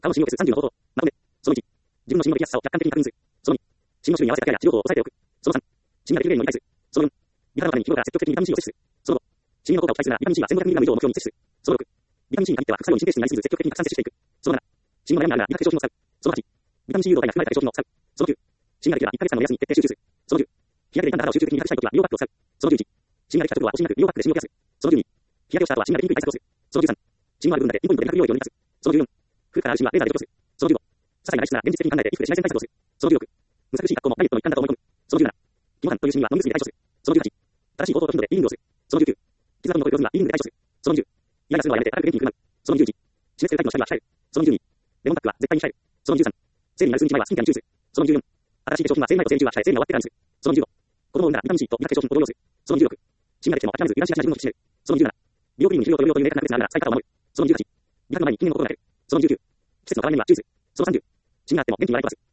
顔の信用ベース30の方法。まとめ。その1。自分の信用的安さを客観的に確認する。その2。信用種類に合わせた価や治療法を抑えておく。その3。信頼できるように理解する。その4。リハのために日頃から積極的にビタミン C を摂取する。その5。シミの効果を期待するならビタミン C は 1500mg 以上を目標に摂取する。その6。ビタミン C に限っては副作用に神経質になりすぎず積極的にたくさん摂取していく。その7。シミの悩みがあるなら理学化粧品を使う。その8。ビタミン C 誘導体が含まれた化粧品を使う。その9。シミができれば1ヶ月間の目安に徹底集中する。その10。日焼けで傷んだ肌を集中的に美白したいときは美容パックを使う。その11。シミができた直後は惜しみなく美容パックでシミをケアする。その12。日焼けをした後はシミができにくい対策をする。その13。シミのある部分だけピンポイントで美白美容液を塗り出す。その14。古くからあるシミはレーザーで除去する。その15。些細な外出なら現実的に考えて衣服で紫外線対策をする。その16。難しい格好もダイエットの一環だと思い込む。その17。肝斑というシミは飲み薬で対処する。その18。正しい方法と頻度でリビングをする。その19。傷が残る病気にはリビングで対処する。その20。イライラするのはやめて早く元気に振る舞う。その21。死滅するタイプの光は控える。その22。レモンパックは絶対に控える。その23。生理になる数日前はスキンケアに注意する。その24。新しい化粧品は生理前と生理中は控え生理が終わってからにする。その25。子供を産んだらビタミン C と美白化粧品を投与する。その26。シミができても諦めず油断しがちな自分を引き締める。その27。美容クリームに肥料と療養という明確な区別があるなら使い方を守る。その28。美白の前に禁煙の心がける。その29。季節の変わり目には注意する。その30。シミがあっても元気に笑い飛ばす。